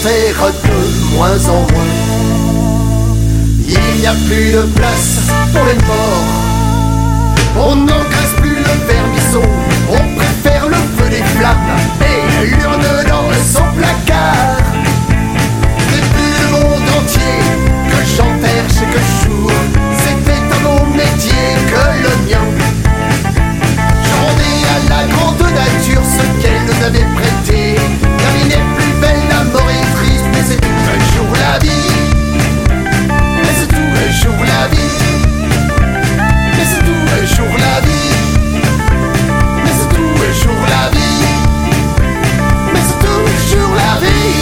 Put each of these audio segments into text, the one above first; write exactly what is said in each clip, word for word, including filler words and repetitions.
faire de moins en moins. Il n'y a plus de place pour les morts. On n'engraisse plus le vermisseau. On préfère le feu des flammes et l'urne dans son placard. Depuis le monde entier que j'enterre chaque jour, c'était un bon métier que le mien. Je rendais à la grande nature ce qu'elle nous avait prêté. La vie n'est plus belle, la mort est triste, mais c'est tout un jour la vie. Mais c'est tout un jour la vie. Mais c'est tout un jour la vie. Mais c'est tout un jour la vie. Mais c'est toujours la vie.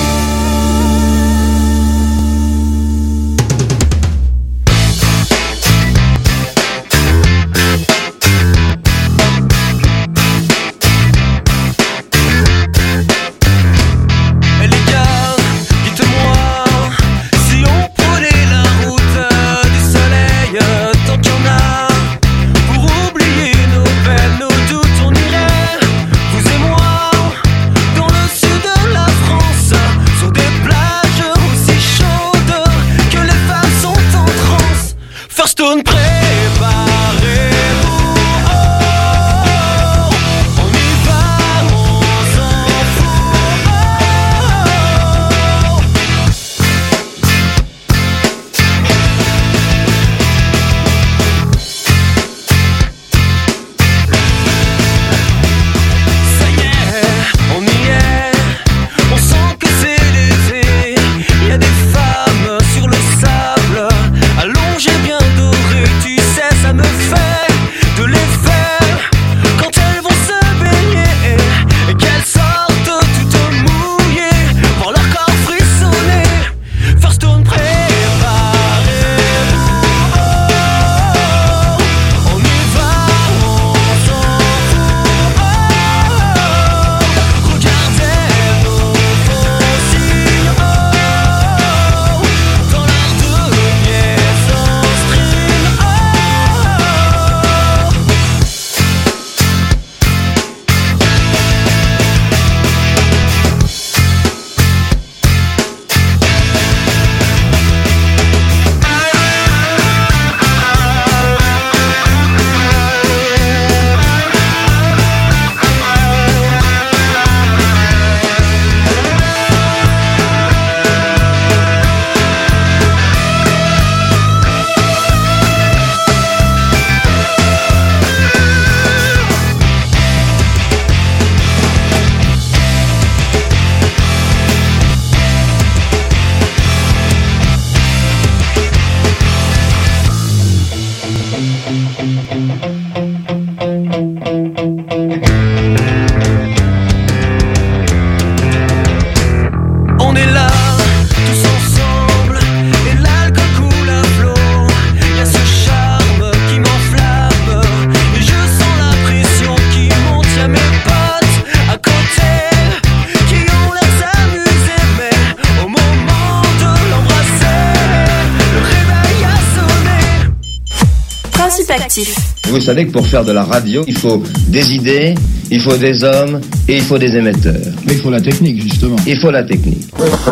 Vous savez que pour faire de la radio, il faut des idées, il faut des hommes et il faut des émetteurs. Mais il faut la technique, justement. Il faut la technique.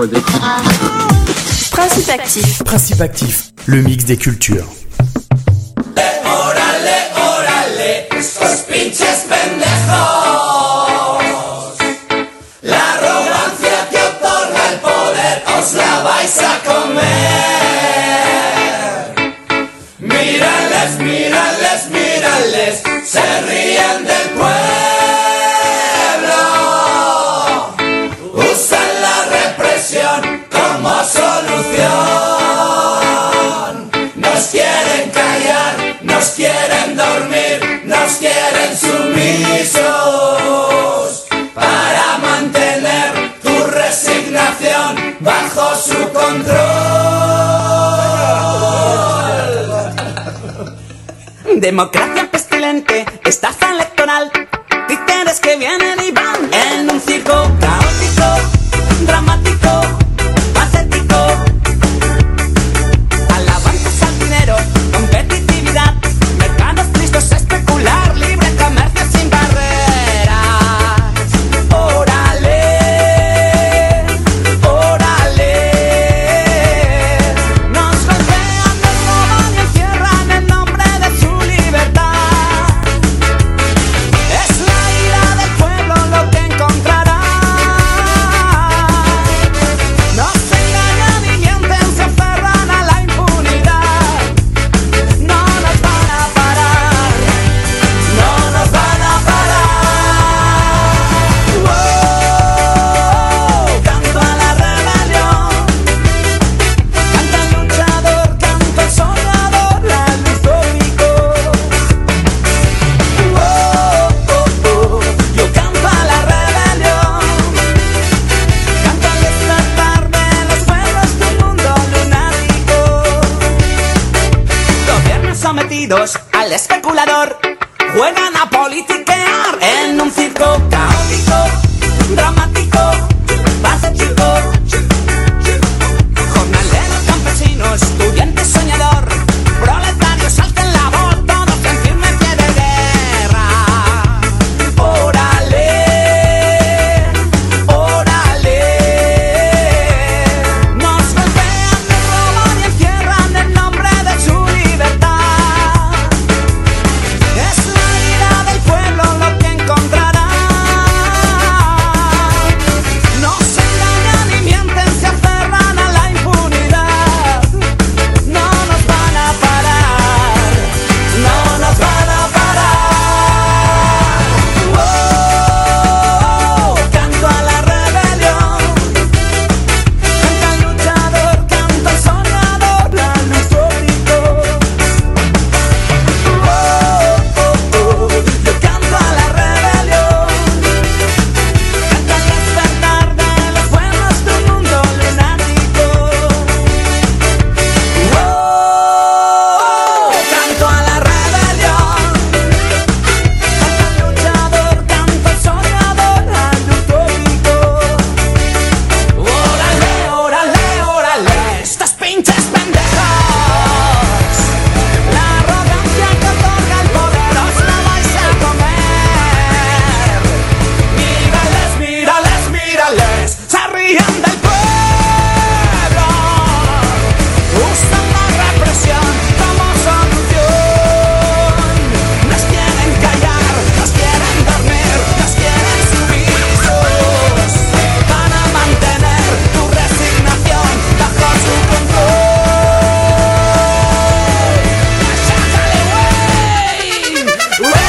Principe actif. Principe actif, le mix des cultures. Órale, órale, estos pinches pendejos. La arrogancia que otorga el poder os la vais a comer. Mírales, mírales, mírales, se ríen del pueblo. Usan la represión como solución. Nos quieren callar, nos quieren dormir, nos quieren sumisos. Para mantener tu resignación bajo su control. Democracia pestilente, estafa electoral, títeres que vienen y van en un circo caótico, dramático, patético. Alabanzas al dinero, competitividad, mercados listos a especular, libre comercio sin barreras. Órale, órale. sometidos al especulador. Juegan a politiquear en un circo caótico, dramático, básico. Jornalero, campesino, estudiante, soñador, proletario, salta en la voz, todos en firme pie de guerra. Órale, órale. Nos golpean, nos roban y encierran en nombre de su libertad. Es la ira del pueblo lo que encontrará. No se engañan ni mienten, se aferran a la impunidad. No nos van a parar, no nos van a parar. Oh, canto a la rebelión, canta el luchador, canta el soñador, la luz tópico. Oh, oh, oh, yo canto a la rebelión, canta el despertar de los pueblos de un mundo lunático. Oh, canto a la rebelión, canta el luchador, canta el soñador, la luz tópico. Órale, órale, órale, estos pinches pendejos. La arrogancia que otorga el poder os la vais a comer. Mírales, mírales, mírales, se ríen del pueblo. Usan la represión como solución. Nos quieren callar, nos quieren dormir, nos quieren sumisos. Van a mantener tu resignación bajo su control. ¡Sácale, güey! ¡Güey!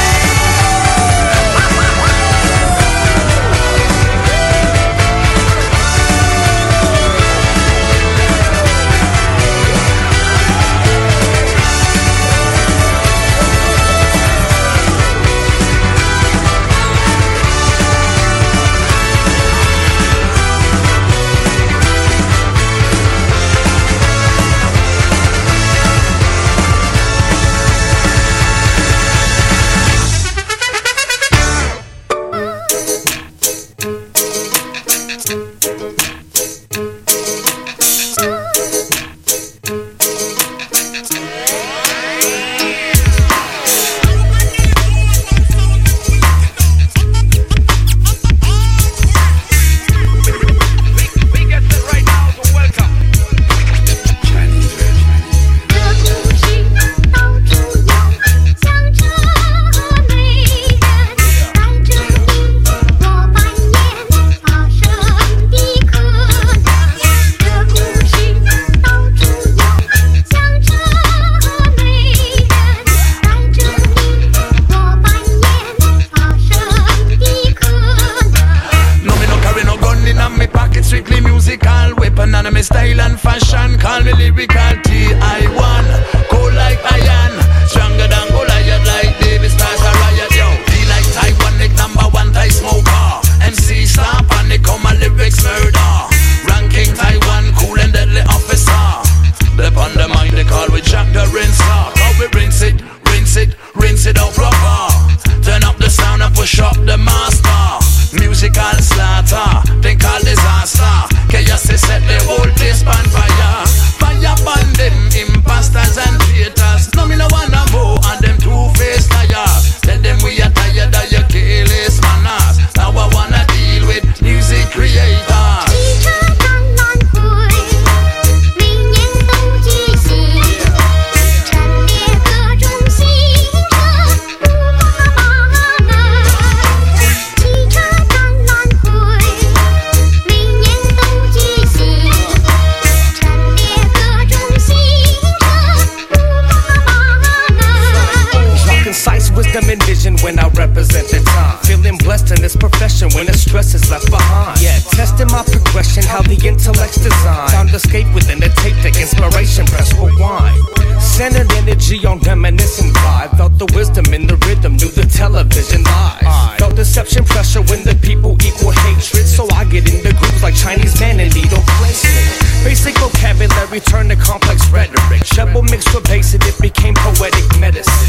No, me no carry no gun in my pocket, strictly musical weapon and my style and fashion. Call me lyrical T I one, cold like iron, stronger than Goliath, like David starts a riot. Yo, be like Taiwan, Nick number one Thai smoker. M C star panic, come my lyrics murder. Ranking Taiwan, cool and deadly officer. Dep on the mind, they call we Jack the Rinser. Now we rinse it, rinse it, rinse it out proper. Turn up the sound and push up the master. Musical slaughter, they call disaster. Chaos is set the whole place on fire. Fire burn them imposters and traitors. No me no wanna more and them two-faced liars. Tell them we are tired of your careless manners. Now I wanna deal with music creators. 汽车当然会，每年都举行，陈列各种新车，不光马们。汽车当然会，每年都举行，陈列各种新车，不光马们。 Strong, concise wisdom and vision when I represent the time. Feeling blessed in this profession when the stress is left behind. Yeah, testing my progression, how the intellect's designed. Found escape within the tape, the inspiration, press rewind. Centered energy on reminiscent vibe. Felt the wisdom in the rhythm, knew the television lies. Felt deception pressure when the people equal hatred. So I get in the groups like Chinese man and needle placement. Basic vocabulary turned to complex rhetoric. Treble mixed with bass and it became poetic medicine.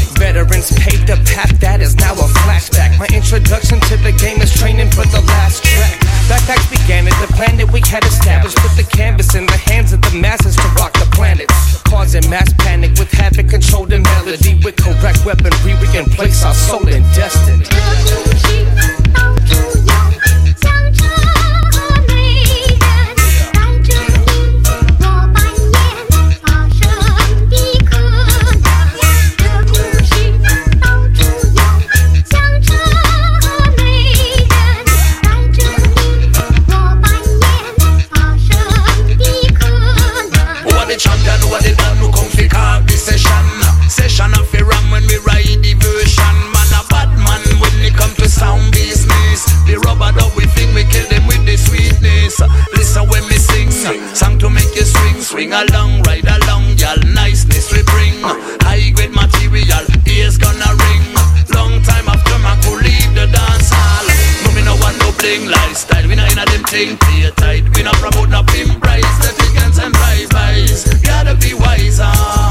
paved the path that is now a flashback. My introduction to the game is training for the last track. Backpacks began at the planet we had established. Put the canvas in the hands of the masses to rock the planet, causing mass panic with havoc, controlled and melody. With correct weaponry, we can place our soul in destiny. Session of the ram when we ride the version. Man a bad man when it come to sound business. The rubber dub we think we kill them with the sweetness. Listen when me sing, song to make you swing. Swing along, ride along, y'all niceness we bring. High grade material, ears gonna ring. Long time after man could leave the dance hall. No me no want no bling lifestyle. We not in a them thing, play tight. We not promote no pimp price. The chickens and drive-bys. Gotta be wiser.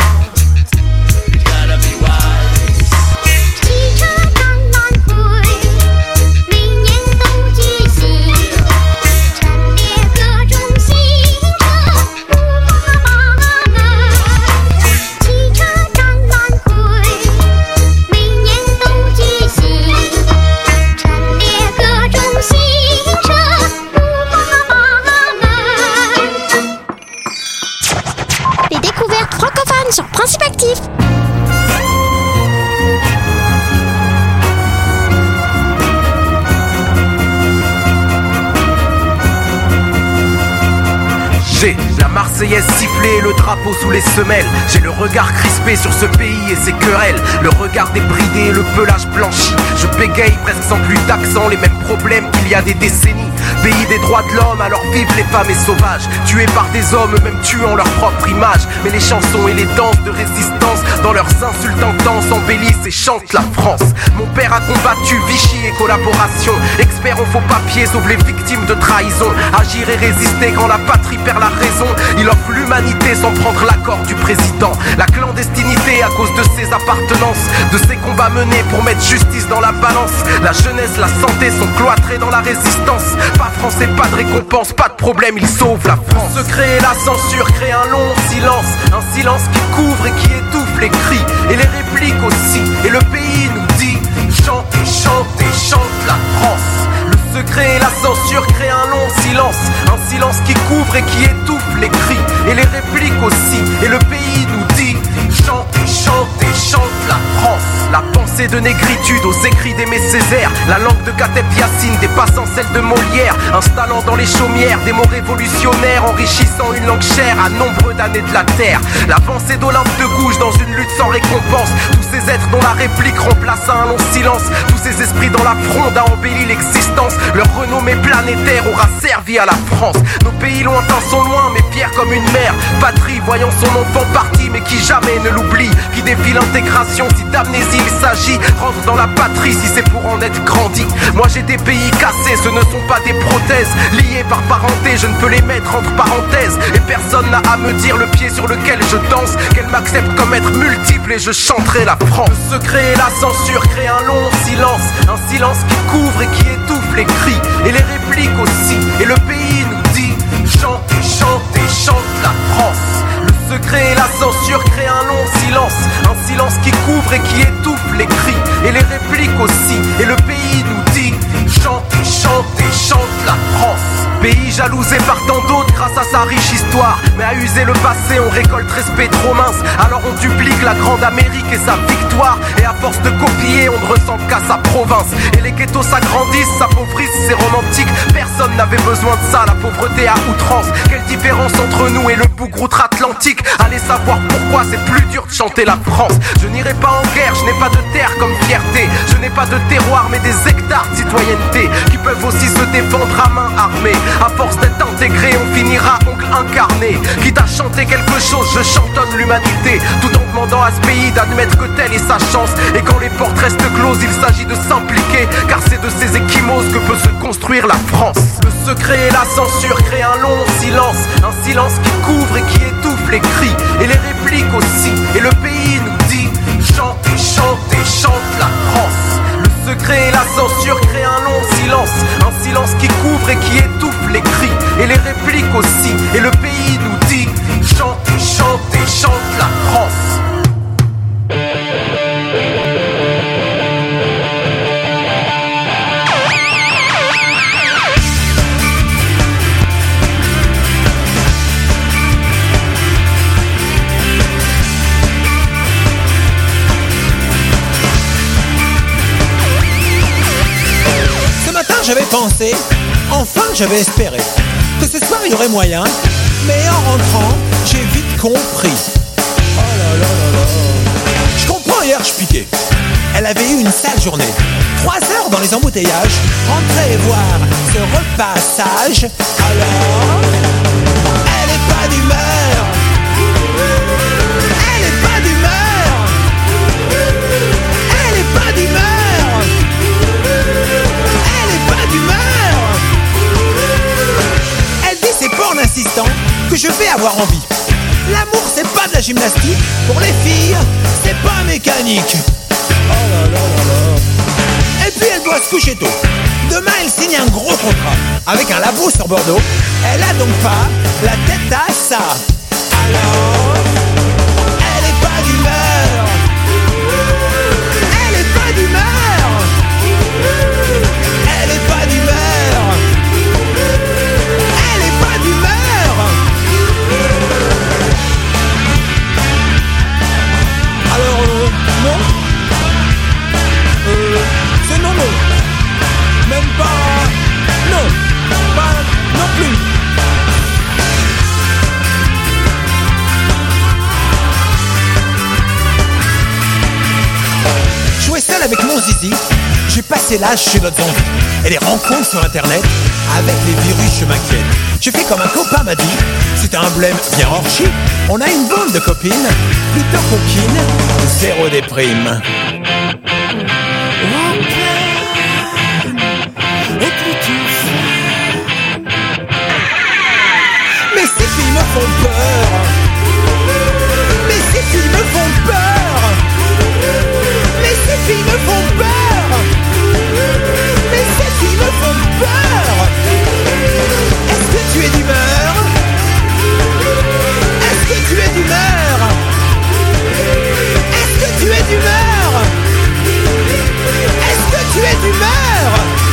Sur Principe Actif. J'ai la Marseillaise sifflée et le drapeau sous les semelles. J'ai le regard crispé sur ce pays et ses querelles. Le regard débridé et le pelage blanchi. Je bégaye presque sans plus d'accent. Les mêmes problèmes qu'il y a des décennies. Pays des droits de l'homme, alors vivent les femmes et sauvages. Tués par des hommes, eux-mêmes tuant leur propre image. Mais les chansons et les danses de résistance, dans leurs insultes intenses, embellissent et chantent la France. Mon père a combattu Vichy et collaboration. Expert en faux papiers, sauve les victimes de trahison. Agir et résister quand la patrie perd la raison. Il offre l'humanité sans prendre l'accord du président. La clandestinité à cause de ses appartenances, de ses combats menés pour mettre justice dans la balance. La jeunesse, la santé sont cloîtrés dans la résistance. Pas français, pas de récompense, pas de problème, il sauve la France. Le secret et la censure créent un long silence. Un silence qui couvre et qui étouffe les cris et les répliques aussi. Et le pays nous dit chantez, chantez, chante la France. Le secret et la censure créent un long silence. Un silence qui couvre et qui étouffe les cris et les répliques aussi. Et le pays nous dit chantez, chantez, chante la France. La pensée de négritude aux écrits d'Aimé Césaire. La langue de Kateb Yassine dépassant celle de Molière. Installant dans les chaumières des mots révolutionnaires. Enrichissant une langue chère à nombre d'années de la terre. L'avancée d'Olympe de Gouges dans une lutte sans récompense. Tous ces êtres dont la réplique remplace un long silence. Tous ces esprits dans la fronde a embelli l'existence. Leur renommée planétaire aura servi à la France. Nos pays lointains sont loin mais fiers comme une mère. Patrie voyant son enfant parti mais qui jamais ne l'oublie. Qui défie l'intégration si d'amnésie il s'agit. Rentre dans la patrie si c'est pour en être grandi. Moi j'ai des pays cassés, ce ne sont pas des prothèses. Liés par parenté, je ne peux les mettre entre parenthèses. Et personne n'a à me dire le pied sur lequel je danse. Qu'elle m'accepte comme être multiple et je chanterai la France. Le secret et la censure créent un long silence. Un silence qui couvre et qui étouffe les cris et les répliques aussi. Et le pays nous dit chantez, chantez, chante la France. Le secret et la censure créent un long silence. Un silence qui couvre et qui étouffe les cris et les répliques aussi. Et le pays nous dit chantez, chantez, chante la France. Pays jalousé par tant d'autres grâce à sa riche histoire. Mais à user le passé on récolte respect trop mince. Alors on duplique la grande Amérique et sa victoire. Et à force de copier on ne ressent qu'à sa province. Et les ghettos s'agrandissent, s'appauvrissent, c'est romantique. Personne n'avait besoin de ça, la pauvreté à outrance. Quelle différence entre nous et le bougre outre-Atlantique. Allez savoir pourquoi c'est plus dur de chanter la France. Je n'irai pas en guerre, je n'ai pas de terre comme fierté. Je n'ai pas de terroir mais des hectares de citoyenneté qui peuvent aussi se défendre à main armée. À force d'être intégré, on finira oncle incarné. Quitte à chanter quelque chose, je chantonne l'humanité. Tout en demandant à ce pays d'admettre que telle est sa chance. Et quand les portes restent closes, il s'agit de s'impliquer. Car c'est de ces échymoses que peut se construire la France. Le secret et la censure créent un long silence. Un silence qui couvre et qui étouffe les cris et les répliques aussi. Et le pays nous dit Chantez, chantez, chante la France. Le secret et la censure créent un long silence. Un silence qui couvre et qui étouffe les cris et les répliques aussi. Et le pays nous dit chantez, chantez, chante la France. J'avais pensé, enfin j'avais espéré que ce soir il y aurait moyen, mais en rentrant, j'ai vite compris. Oh là là là là. Je comprends, hier je piquais. Elle avait eu une sale journée. Trois heures dans les embouteillages, rentrer et voir ce repassage. Alors, elle est pas d'humeur. Elle est pas d'humeur. Elle est pas d'humeur. Elle dit c'est pas en insistant que je vais avoir envie. L'amour c'est pas de la gymnastique. Pour les filles c'est pas mécanique. Oh là là là là. Et puis elle doit se coucher tôt. Demain elle signe un gros contrat avec un labo sur Bordeaux. Elle a donc pas la tête à ça. Alors elle est pas d'humeur. Elle est pas d'humeur. Elle est pas d'humeur. Elle est pas d'humeur. Alors euh, non. Euh, c'est non non. Même pas. Non. Pas non plus. Jouer seul avec mon zizi. J'ai passé l'âge chez notre envie. Et les rencontres sur internet, avec les virus je m'inquiète. J'ai fait comme un copain m'a dit, c'était un blême bien orchi. On a une bande de copines, plutôt coquines, zéro déprime. Mais ces filles me font peur. Mais ces filles me font peur. Mais ces filles me font peur. Mais ces filles me font peur. Est-ce que tu es d'humeur? Est-ce que tu es d'humeur? Est-ce que tu es d'humeur? Est-ce que tu es d'humeur?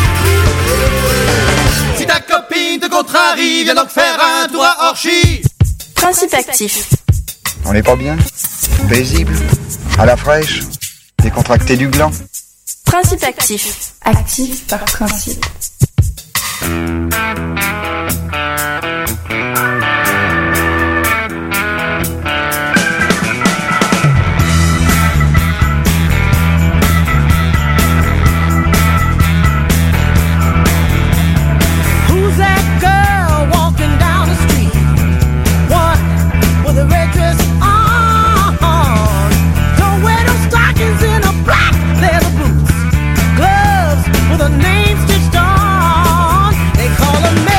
Si ta copine te contrarie, viens donc faire un tour à Orchy. Principe actif. On n'est pas bien? Paisible? À la fraîche? Décontracté du gland? Principe actif. Actif par principe. Who's that girl walking down the street? One with a red dress on. Don't wear no stockings in a black leather boots. Gloves with a name stitched on. They call them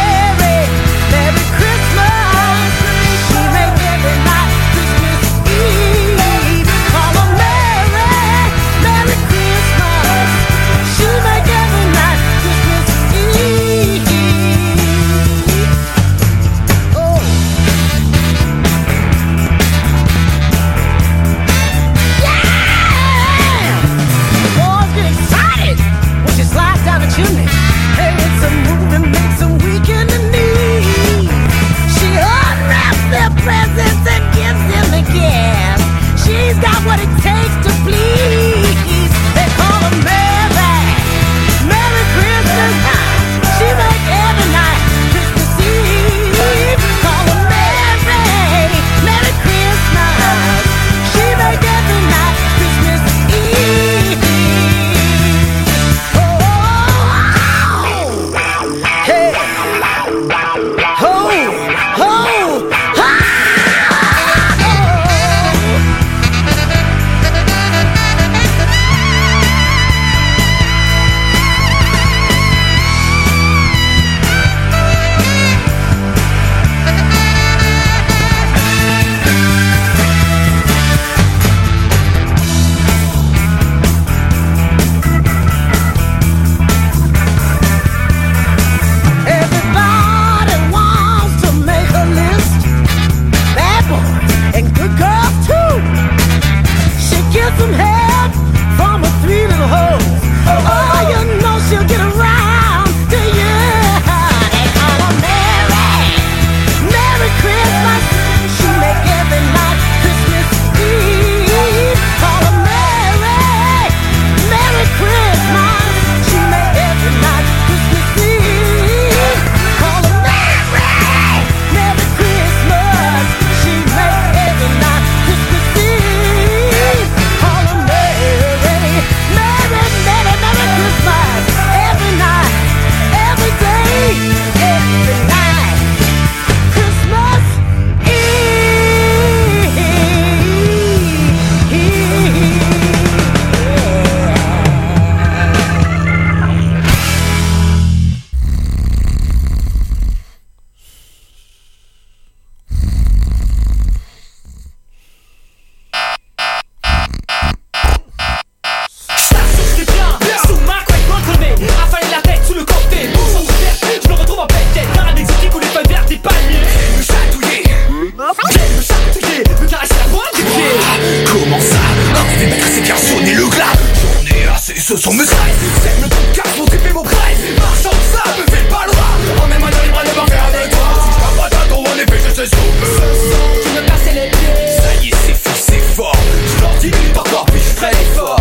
stress. Sème le truc car pour triper vos presses. Marchand de sable, fais pas loi. Emmène-moi dans les bras, ne m'en faire de toi. Si je t'en pas tantôt, en effet, je sais ce qu'on peut. Ce son qui me cassait les pieds. Ça y est, c'est fou, c'est fort. Je leur dis minutes encore, puis je ferai l'effort.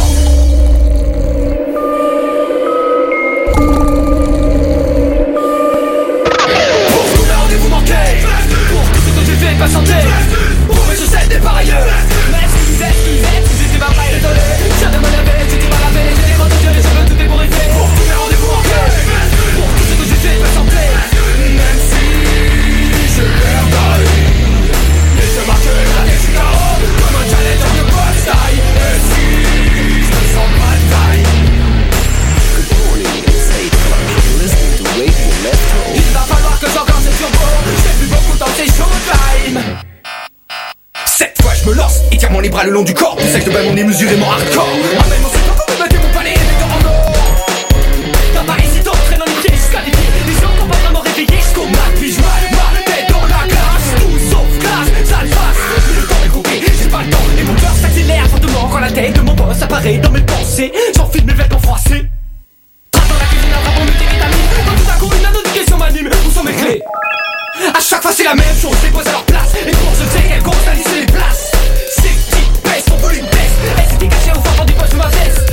Pour tous mes rendez-vous manqués. Pour tout ce que j'ai fait patienter. Pour mes chaussettes des parieurs. M'excusez, excusez, si j'étais pas pas désolé. Tiens de me laver, j'étais pas lavé. J'ai les grandes yeux, les cheveux, tout est pour rester. Pour tous mes rendez-vous manqués. Pour tout ce que j'ai fait patienter. Même si je perds dans la vie. Et je marque la tête du carreau. Comme un challenger de boxe taille. Et si je me sens pas de taille. Good morning, it's eight o'clock. Listening to Radio Metro. Il va falloir que j'encore ce turbo. J'ai vu beaucoup dans ces showtime. Cette fois je me lance et tire mon les bras le long du corps. Pour ça que je bats mon nez mesurément hardcore. Emmène mon secteur pour me battre mon palais et mes dents en or. T'as pas hésité, traîne dans les pieds jusqu'à des pieds. Les gens qui ont pas vraiment réveillé jusqu'au mat. Puis je mal, mal, tête dans la glace. Tout sauf glace, ça le passe. Le temps est coupé, j'ai pas le temps. Et mon cœur s'accélère fortement quand la tête de mon boss apparaît dans mes pensées. J'enfile mes vêtements froissés. Trace dans la cuisine, un rapport multivitamine. Quand tout à coup une autre question m'anime. Où sont mes clés? A chaque fois c'est la même chose, je les pose à leur place. Et pour je sais qu'elles comptent à lisser les places. Ces petites baisses, son volume baisse. Elles s'étaient cachées au fond du poche de ma veste.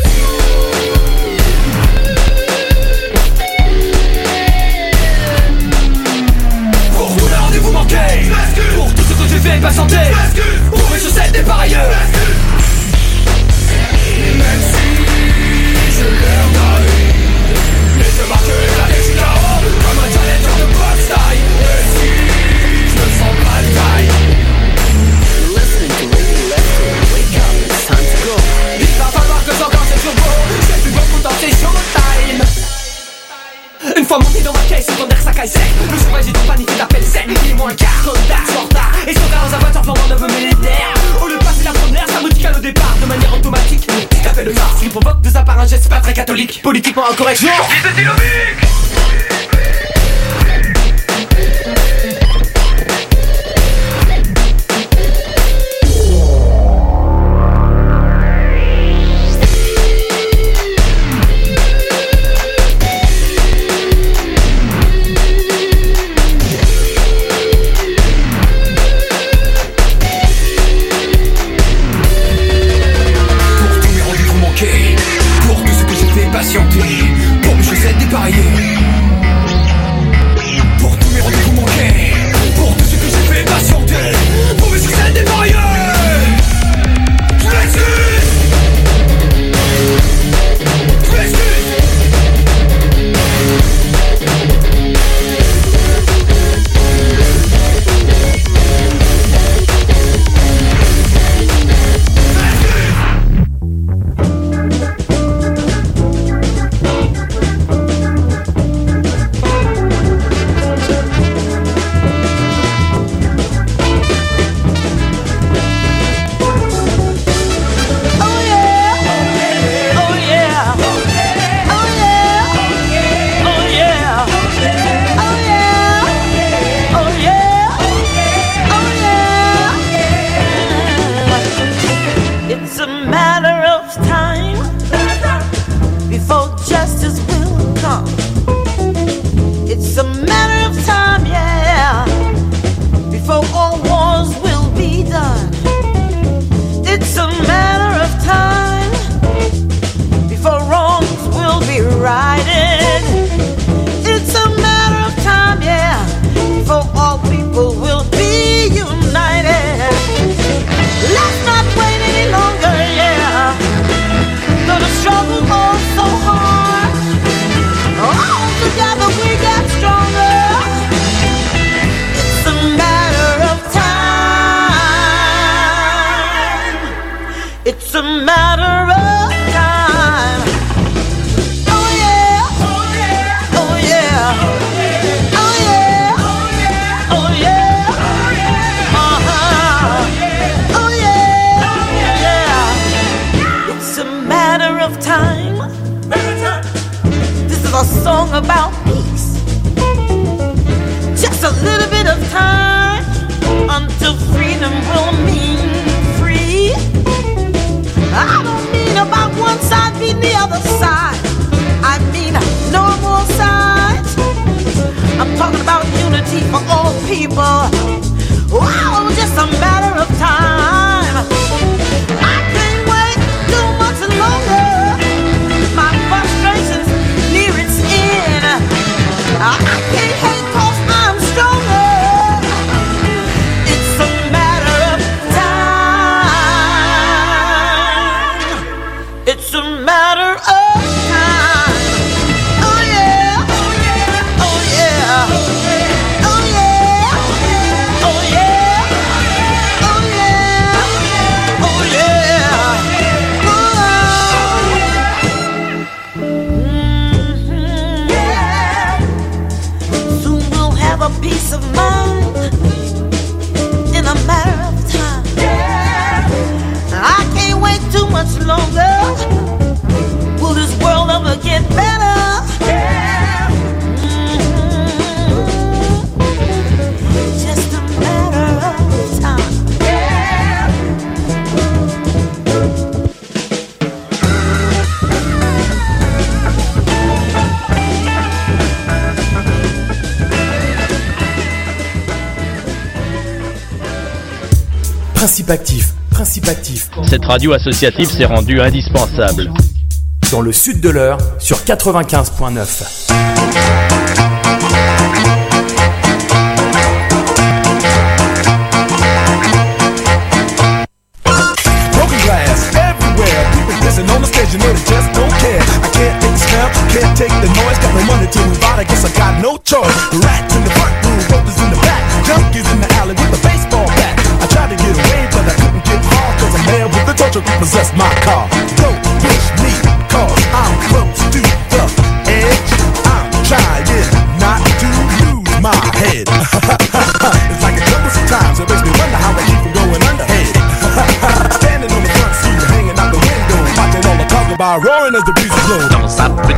Pour tous les rendez-vous manqués. Pour tout ce que j'ai fait patienter. Pour mes chaussettes des parieurs. Même si je perds ma vie. Et je marque la tête du carreau. Comme un challenger de boxe taille. Et si je me sens pas de taille. You're listening to Radio Metro. Wake up, it's time to go. Il va falloir que j'encore ce turbo. J'ai vu beaucoup dans ces showtime. Une fois monté dans ma caisse, son air ça caille sec. Le cheval j'ai tout paniqué d'appel sec. Il est moins quart, retard, en retard. Et son gars dans sa voiture formant neuf millénaires. Au lieu de passer la première, ça me dit qu'à le départ, de manière automatique. Petit appel de Mars qui provoque de sa part un geste pas très catholique. Politiquement incorrect, genre fils de Silovic. Pour mes chaussettes dépareillées. Pour tous mes rendez-vous manqués. Pour tout ce que j'ai fait patienter. Pour mes chaussettes dépareillées. Je m'excuse. Je m'excuse. About peace. Just a little bit of time until freedom will mean free. I don't mean about one side beating the other side. people. Wow, just a matter of time. I can't wait too much longer. My frustration's near its end. I can't hate 'cause I'm stronger. It's a matter of time. It's a matter of time. Oh yeah, oh yeah, oh yeah, oh yeah, oh yeah, oh yeah, oh yeah, oh. Mm-hmm. Yeah. Soon we'll have a peace of mind in a matter of time. Yeah. I can't wait too much longer. Will this world ever get better? Yeah. Mm-hmm. Just a matter of time. Yeah. Principe actif, principe actif. Cette radio associative s'est rendue indispensable. Dans le sud de l'Eure, sur quatre-vingt-quinze virgule neuf. Broken glass everywhere. People pissing on the stage, you know they just don't care. I can't take the smell, can't take the noise. Got no money to move out, I guess I got no choice. Rats in the front room, ropers in the back. Junkies in the alley with a baseball bat. I tried to get away, but I couldn't get far. Cause a man with the torture repossessed my car. Don't push me, cause I'm close to the edge. I'm trying not to lose my head. It's like a troublesome time, so it makes me wonder how I keep from going underhead. Standing on the front seat, hanging out the window, watching all the cars go by, roaring as the breeze blows. Dans sa petite